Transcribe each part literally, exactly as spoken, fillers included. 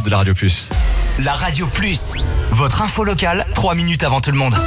de la Radio Plus. La Radio Plus, votre info locale, trois minutes avant tout le monde.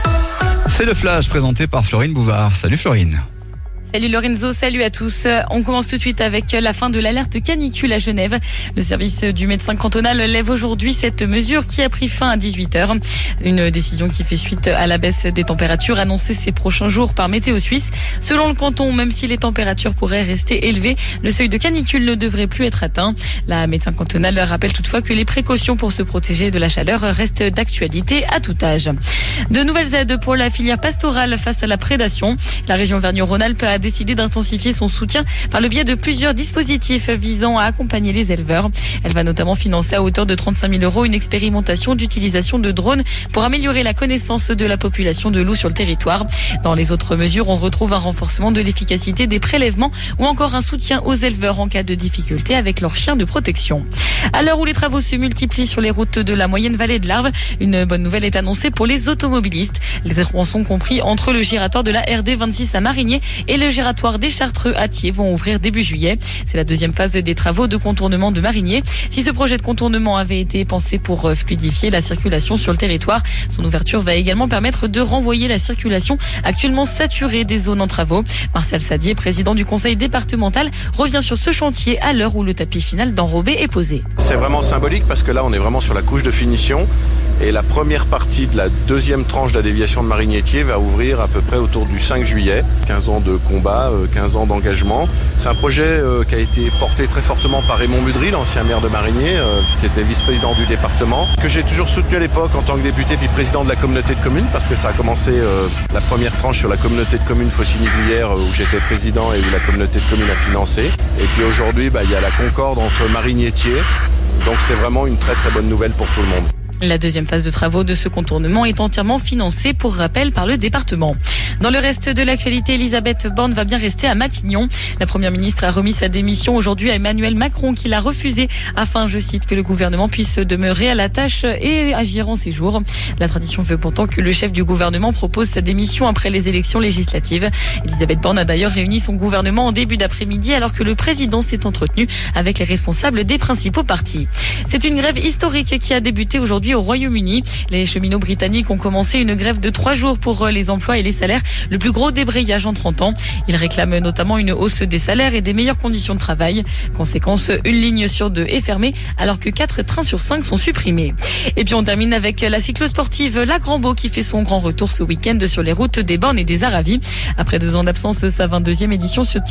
C'est le flash présenté par Florine Bouvard. Salut Florine. Salut Lorenzo, salut à tous. On commence tout de suite avec la fin de l'alerte canicule à Genève. Le service du médecin cantonal lève aujourd'hui cette mesure qui a pris fin à dix-huit heures. Une décision qui fait suite à la baisse des températures annoncée ces prochains jours par Météo Suisse. Selon le canton, même si les températures pourraient rester élevées, le seuil de canicule ne devrait plus être atteint. La médecin cantonale rappelle toutefois que les précautions pour se protéger de la chaleur restent d'actualité à tout âge. De nouvelles aides pour la filière pastorale face à la prédation. La région Auvergne-Rhône-Alpes a décidé d'intensifier son soutien par le biais de plusieurs dispositifs visant à accompagner les éleveurs. Elle va notamment financer à hauteur de trente-cinq mille euros une expérimentation d'utilisation de drones pour améliorer la connaissance de la population de loups sur le territoire. Dans les autres mesures, on retrouve un renforcement de l'efficacité des prélèvements ou encore un soutien aux éleveurs en cas de difficulté avec leurs chiens de protection. À l'heure où les travaux se multiplient sur les routes de la moyenne vallée de l'Arve, une bonne nouvelle est annoncée pour les automobilistes. Les tronçons compris entre le giratoire de la R D vingt-six à Marigné et le giratoire des Chartreux à Thiers vont ouvrir début juillet. C'est la deuxième phase des travaux de contournement de Marigné. Si ce projet de contournement avait été pensé pour fluidifier la circulation sur le territoire, son ouverture va également permettre de renvoyer la circulation actuellement saturée des zones en travaux. Martial Sadier, président du conseil départemental, revient sur ce chantier à l'heure où le tapis final d'enrobé est posé. C'est vraiment symbolique parce que là on est vraiment sur la couche de finition et la première partie de la deuxième tranche de la déviation de Marigné-Thiers va ouvrir à peu près autour du cinq juillet. quinze ans de combat, quinze ans d'engagement. C'est un projet qui a été porté très fortement par Raymond Mudry, l'ancien maire de Marigné, qui était vice-président du département, que j'ai toujours soutenu à l'époque en tant que député puis président de la communauté de communes parce que ça a commencé euh, la première tranche sur la communauté de communes Faucigny-Glières où j'étais président et où la communauté de communes a financé. Et puis aujourd'hui, bah, il y a la concorde entre Marigné-Thiers. Donc c'est vraiment une très très bonne nouvelle pour tout le monde. La deuxième phase de travaux de ce contournement est entièrement financée, pour rappel, par le département. Dans le reste de l'actualité, Elisabeth Borne va bien rester à Matignon. La première ministre a remis sa démission aujourd'hui à Emmanuel Macron, qui l'a refusée afin, je cite, que le gouvernement puisse demeurer à la tâche et agir en séjour. La tradition veut pourtant que le chef du gouvernement propose sa démission après les élections législatives. Elisabeth Borne a d'ailleurs réuni son gouvernement en début d'après-midi alors que le président s'est entretenu avec les responsables des principaux partis. C'est une grève historique qui a débuté aujourd'hui au Royaume-Uni. Les cheminots britanniques ont commencé une grève de trois jours pour les emplois et les salaires, le plus gros débrayage en trente ans. Ils réclament notamment une hausse des salaires et des meilleures conditions de travail. Conséquence, une ligne sur deux est fermée alors que quatre trains sur cinq sont supprimés. Et puis on termine avec la cyclosportive La Grand-Beau qui fait son grand retour ce week-end sur les routes des Bornes et des Aravis. Après deux ans d'absence, sa vingt-deuxième édition se tient